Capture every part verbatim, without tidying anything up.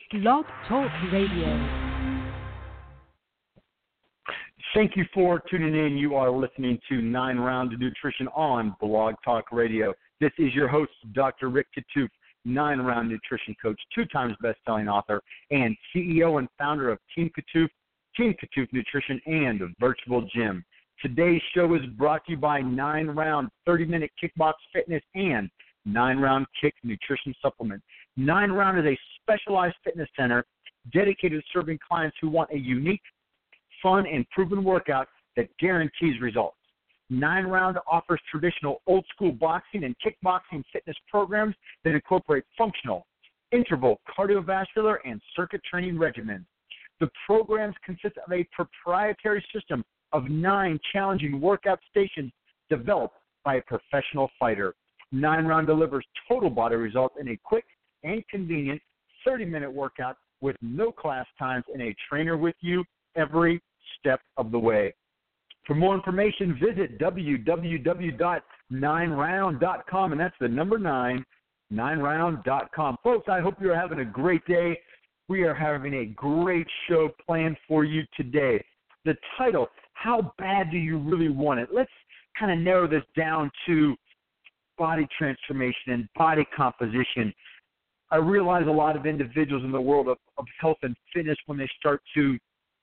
Blog Talk Radio. Thank you for tuning in. You are listening to Nine Round of Nutrition on Blog Talk Radio. This is your host, Doctor Rick Kattouf, Nine Round Nutrition Coach, two times best-selling author, and C E O and founder of Team Kattouf, Team Kattouf Nutrition, and Virtual Gym. Today's show is brought to you by Nine Round thirty-minute Kickbox Fitness and Nine Round Kick Nutrition Supplement. Nine Round is a specialized fitness center dedicated to serving clients who want a unique, fun, and proven workout that guarantees results. Nine Round offers traditional old-school boxing and kickboxing fitness programs that incorporate functional, interval, cardiovascular, and circuit training regimens. The programs consist of a proprietary system of nine challenging workout stations developed by a professional fighter. Nine Round delivers total body results in a quick and convenient thirty-minute workout with no class times and a trainer with you every step of the way. For more information, visit w w w dot nine round dot com, and that's the number nine, nine round dot com. Folks, I hope you're having a great day. We are having a great show planned for you today. The title, How Bad Do You Really Want It? Let's kind of narrow this down to body transformation and body composition. I realize a lot of individuals in the world of, of health and fitness, when they start to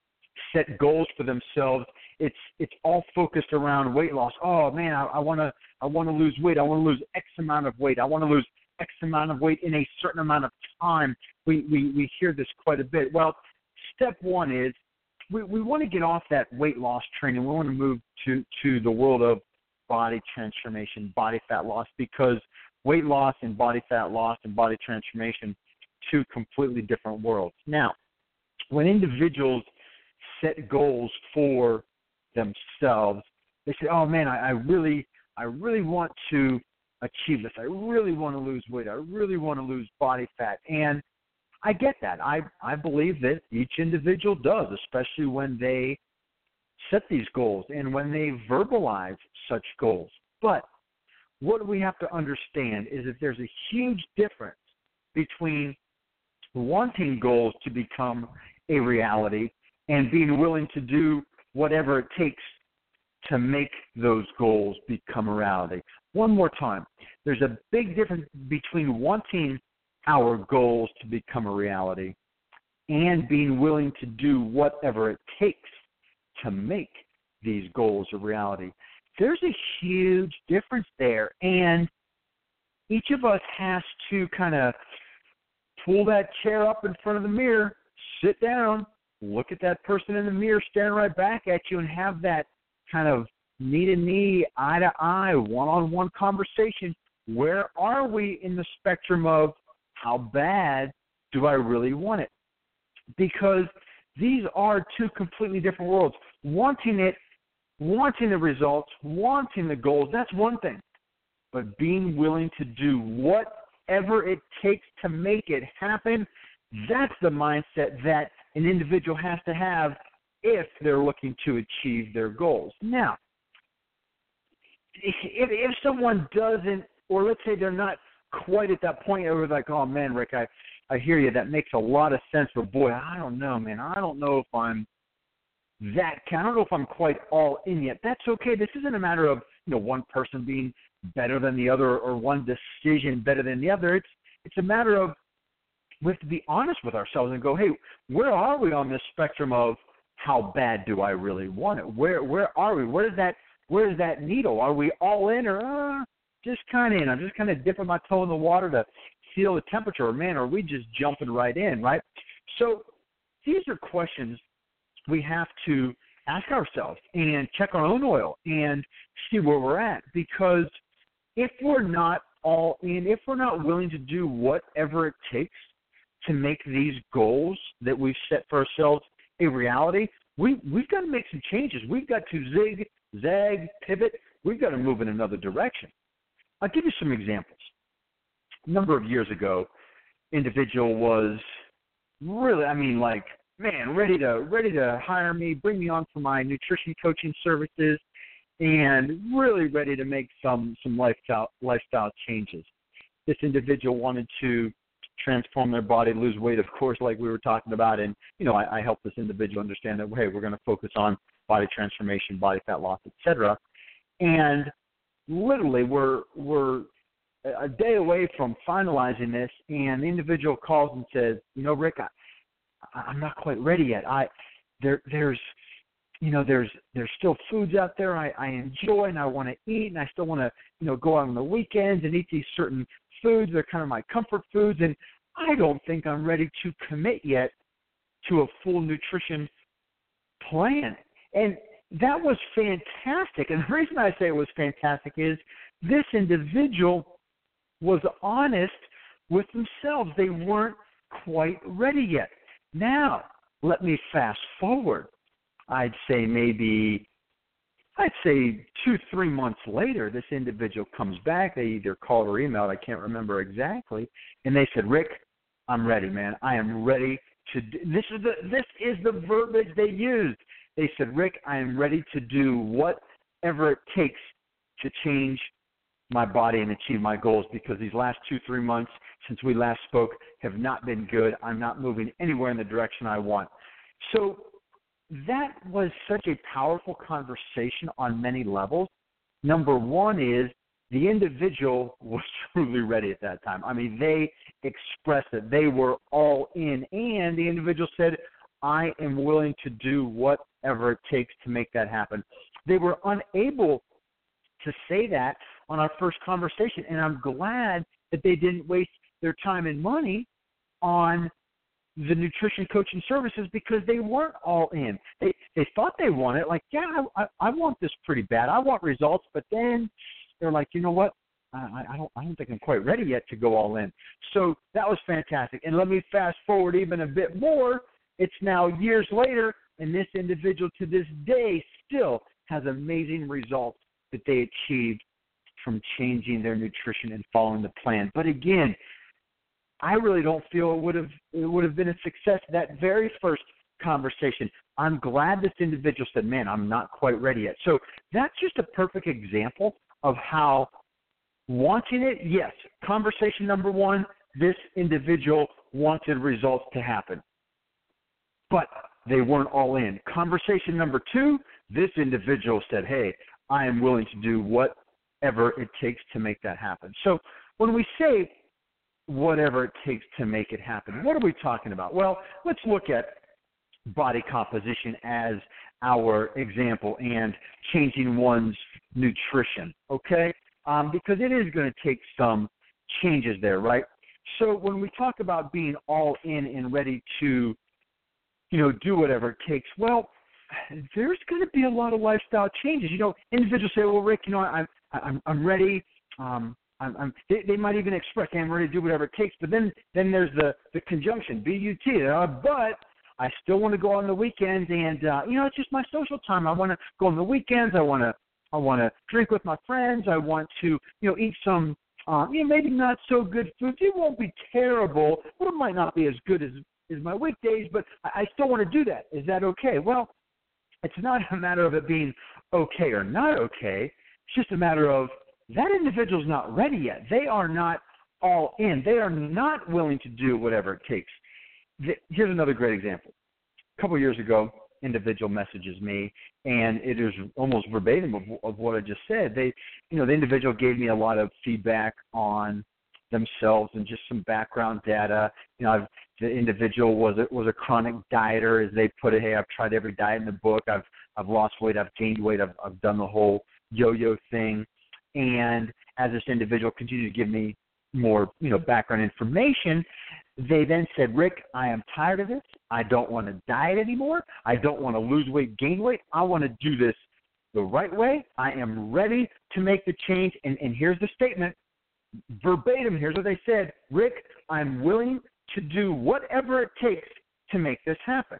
set goals for themselves, it's it's all focused around weight loss. Oh man, I want to I want to lose weight. I want to lose X amount of weight. I want to lose X amount of weight in a certain amount of time. We we we hear this quite a bit. Well, step one is we, we want to get off that weight loss training. We want to move to to the world of body transformation, body fat loss, because weight loss and body fat loss and body transformation, two completely different worlds. Now, when individuals set goals for themselves, they say, oh man, I, I really I really want to achieve this. I really want to lose weight. I really want to lose body fat. And I get that. I, I believe that each individual does, especially when they set these goals and when they verbalize such goals. But what we have to understand is that there's a huge difference between wanting goals to become a reality and being willing to do whatever it takes to make those goals become a reality. One more time, there's a big difference between wanting our goals to become a reality and being willing to do whatever it takes to make these goals a reality. There's a huge difference there, and each of us has to kind of pull that chair up in front of the mirror, sit down, look at that person in the mirror staring right back at you, and have that kind of knee-to-knee, eye-to-eye, one-on-one conversation. Where are we in the spectrum of how bad do I really want it? Because these are two completely different worlds. Wanting it, wanting the results, wanting the goals, that's one thing. But being willing to do whatever it takes to make it happen, that's the mindset that an individual has to have if they're looking to achieve their goals. Now, if, if someone doesn't, or let's say they're not quite at that point where they're like, oh man, Rick, I, I hear you, that makes a lot of sense, but boy, I don't know, man, I don't know if I'm that, I don't know if I'm quite all in yet. That's okay. This isn't a matter of, you know, one person being better than the other or one decision better than the other. It's, it's a matter of, we have to be honest with ourselves and go, hey, where are we on this spectrum of how bad do I really want it? Where where are we? Where is that where is that needle? Are we all in or uh, just kind of in? I'm just kind of dipping my toe in the water to feel the temperature. Or, man, are we just jumping right in, right? So these are questions we have to ask ourselves and check our own oil and see where we're at. Because if we're not all in, if we're not willing to do whatever it takes to make these goals that we've set for ourselves a reality, we, we've got to make some changes. We've got to zig, zag, pivot. We've got to move in another direction. I'll give you some examples. A number of years ago, individual was really, I mean, like, man, ready to ready to hire me, bring me on for my nutrition coaching services, and really ready to make some some lifestyle lifestyle changes. This individual wanted to transform their body, lose weight, of course, like we were talking about. And, you know, I, I help this individual understand that, hey, we're going to focus on body transformation, body fat loss, et cetera. And literally we're, we're a day away from finalizing this, and the individual calls and says, you know, Rick, I, I'm not quite ready yet. I there there's you know there's there's still foods out there I, I enjoy and I want to eat, and I still want to you know go out on the weekends and eat these certain foods. They're kind of my comfort foods, and I don't think I'm ready to commit yet to a full nutrition plan. And that was fantastic. And the reason I say it was fantastic is this individual was honest with themselves. They weren't quite ready yet. Now, let me fast forward. I'd say maybe, I'd say two, three months later, this individual comes back. They either called or emailed, I can't remember exactly, and they said, Rick, I'm ready, man. I am ready to do, this is the this is the verbiage they used. They said, Rick, I am ready to do whatever it takes to change my body and achieve my goals, because these last two, three months since we last spoke have not been good. I'm not moving anywhere in the direction I want. So that was such a powerful conversation on many levels. Number one is the individual was truly ready at that time. I mean, they expressed it. They were all in, and the individual said, I am willing to do whatever it takes to make that happen. They were unable to say that on our first conversation, and I'm glad that they didn't waste their time and money on the nutrition coaching services, because they weren't all in. They they thought they wanted it, like, yeah, I, I want this pretty bad. I want results, but then they're like, you know what? I, I don't I don't think I'm quite ready yet to go all in. So that was fantastic. And let me fast forward even a bit more. It's now years later, and this individual to this day still has amazing results that they achieved from changing their nutrition and following the plan. But again, I really don't feel it would have it would have been a success that very first conversation. I'm glad this individual said, man, I'm not quite ready yet. So that's just a perfect example of how wanting it, yes, conversation number one, this individual wanted results to happen, but they weren't all in. Conversation number two, this individual said, hey, I am willing to do whatever it takes to make that happen. So when we say whatever it takes to make it happen, what are we talking about? Well, let's look at body composition as our example and changing one's nutrition, okay? Um, because it is going to take some changes there, right? So when we talk about being all in and ready to, you know, do whatever it takes, well, there's going to be a lot of lifestyle changes. You know, individuals say, well, Rick, you know, I'm I'm, I'm ready. Um, I'm, I'm, they, they might even express, hey, I'm ready to do whatever it takes. But then, then there's the, the conjunction, B U T, uh, but I still want to go on the weekends, and, uh, you know, it's just my social time. I want to go on the weekends. I want to I want to drink with my friends. I want to, you know, eat some, uh, you know, maybe not so good foods. It won't be terrible, but it might not be as good as, as my weekdays, but I, I still want to do that. Is that okay? Well, it's not a matter of it being okay or not okay. It's just a matter of that individual's not ready yet. They are not all in. They are not willing to do whatever it takes. Here's another great example. A couple of years ago, individual messages me, and it is almost verbatim of, of what I just said. They, you know, the individual gave me a lot of feedback on themselves and just some background data. You know, I've, the individual was a, was a chronic dieter, as they put it. Hey, I've tried every diet in the book. I've I've lost weight. I've gained weight. I've I've done the whole yo-yo thing. And as this individual continued to give me more, you know, background information, they then said, Rick, I am tired of this. I don't want to diet anymore. I don't want to lose weight, gain weight. I want to do this the right way. I am ready to make the change. And, and here's the statement, verbatim. Here's what they said. Rick, I'm willing to do whatever it takes to make this happen.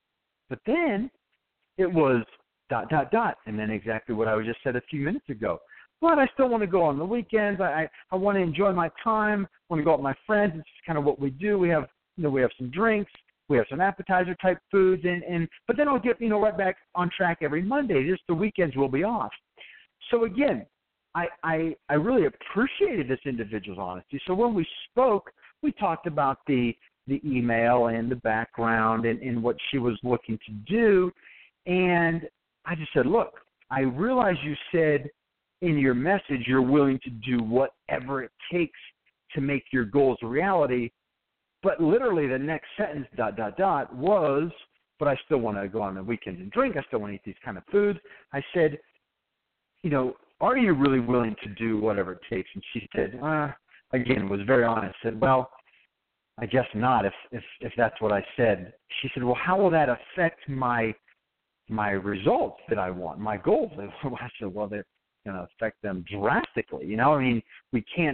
But then it was dot, dot, dot, and then exactly what I just said a few minutes ago. But I still want to go on the weekends. I, I, I want to enjoy my time. I want to go out with my friends. It's kind of what we do. We have, you know, we have some drinks. We have some appetizer type foods, and, and but then I'll get, you know, right back on track every Monday. Just the weekends will be off. So again, I, I I really appreciated this individual's honesty. So when we spoke we talked about the the email and the background and, and what she was looking to do. And I just said, look, I realize you said in your message you're willing to do whatever it takes to make your goals a reality. But literally the next sentence, dot, dot, dot, was, but I still want to go on the weekends and drink. I still want to eat these kind of foods. I said, you know, are you really willing to do whatever it takes? And she said, uh, again, was very honest, said, well, I guess not if, if, if that's what I said. She said, well, how will that affect my my results that I want, my goals? I said, well, they're going to affect them drastically. You know, I mean, we can't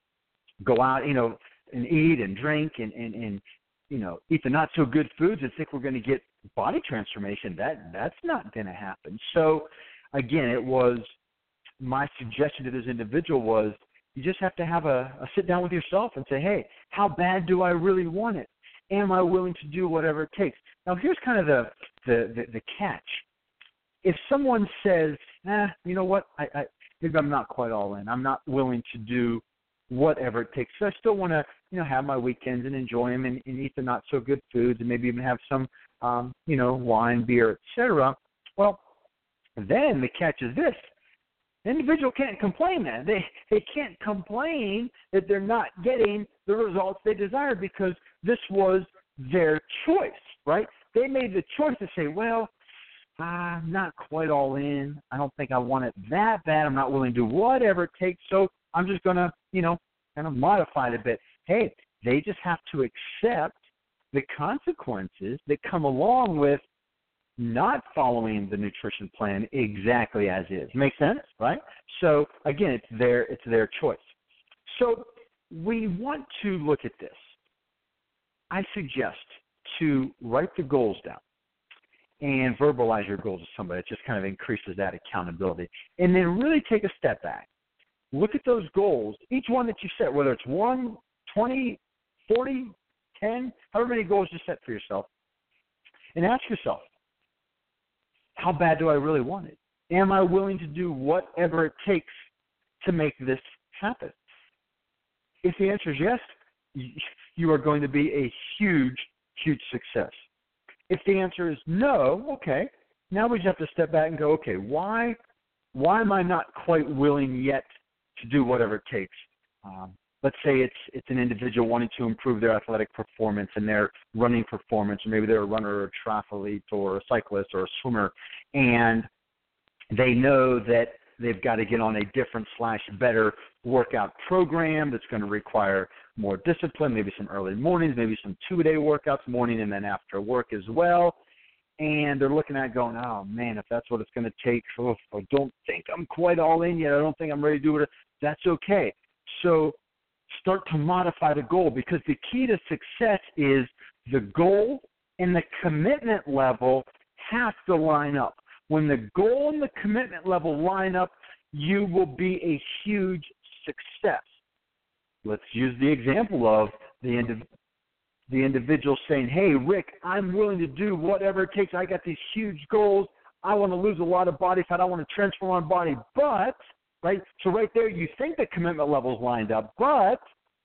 go out, you know, and eat and drink and, and, and you know, eat the not-so-good foods and think we're going to get body transformation. That That's not going to happen. So, again, it was my suggestion to this individual was you just have to have a, a sit down with yourself and say, hey, how bad do I really want it? Am I willing to do whatever it takes? Now, here's kind of the, the, the, the catch. If someone says, eh, you know what, I, I, maybe I'm not quite all in. I'm not willing to do whatever it takes. So I still want to, you know, have my weekends and enjoy them and, and eat the not-so-good foods and maybe even have some, um, you know, wine, beer, et cetera. Well, then the catch is this. The individual can't complain then. They they can't complain that they're not getting the results they desire because this was their choice, right? They made the choice to say, well, I'm not quite all in. I don't think I want it that bad. I'm not willing to do whatever it takes, so I'm just going to, you know, kind of modify it a bit. Hey, they just have to accept the consequences that come along with not following the nutrition plan exactly as is. Make sense, right? So again, it's their it's their choice. So we want to look at this. I suggest to write the goals down and verbalize your goals to somebody. It just kind of increases that accountability. And then really take a step back. Look at those goals, each one that you set, whether it's one, twenty, forty, ten, however many goals you set for yourself, and ask yourself, how bad do I really want it? Am I willing to do whatever it takes to make this happen? If the answer is yes, you are going to be a huge, huge success. If the answer is no, okay, now we just have to step back and go, okay, why, why am I not quite willing yet to do whatever it takes? Um, let's say it's it's an individual wanting to improve their athletic performance and their running performance, or maybe they're a runner or a triathlete or a cyclist or a swimmer, and they know that they've got to get on a different slash better workout program that's going to require more discipline, maybe some early mornings, maybe some two-a-day workouts, morning and then after work as well. And they're looking at it going, oh, man, if that's what it's going to take, oh, I don't think I'm quite all in yet. I don't think I'm ready to do it. That's okay. So start to modify the goal, because the key to success is the goal and the commitment level have to line up. When the goal and the commitment level line up, you will be a huge success. Let's use the example of the indiv- the individual saying, hey, Rick, I'm willing to do whatever it takes. I got these huge goals. I want to lose a lot of body fat. I want to transform my body. But, right, so right there you think the commitment level's lined up, but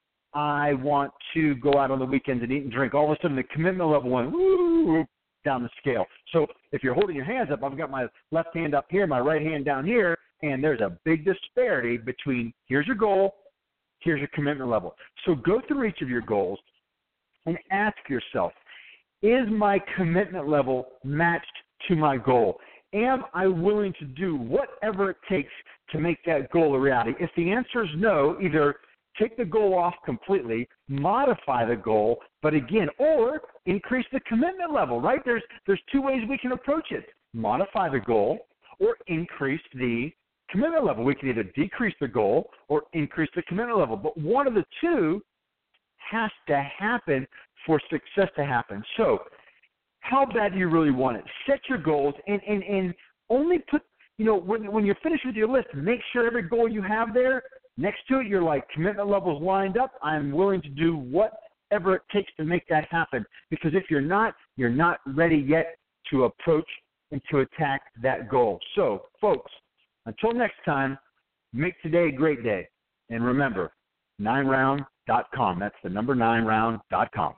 I want to go out on the weekends and eat and drink. All of a sudden the commitment level went woo, down the scale. So if you're holding your hands up, I've got my left hand up here, my right hand down here, and there's a big disparity between here's your goal, here's your commitment level. So go through each of your goals and ask yourself, is my commitment level matched to my goal? Am I willing to do whatever it takes to make that goal a reality? If the answer is no, either take the goal off completely, modify the goal, but again, or increase the commitment level, right? There's there's two ways we can approach it. Modify the goal or increase the commitment level. We can either decrease the goal or increase the commitment level, but one of the two has to happen for success to happen. So how bad do you really want it? Set your goals and, and, and only put, you know, when, when you're finished with your list, make sure every goal you have there, next to it, you're like, commitment levels lined up. I'm willing to do whatever it takes to make that happen. Because if you're not, you're not ready yet to approach and to attack that goal. So, folks, until next time, make today a great day. And remember, nine round dot com. That's the number nine round dot com.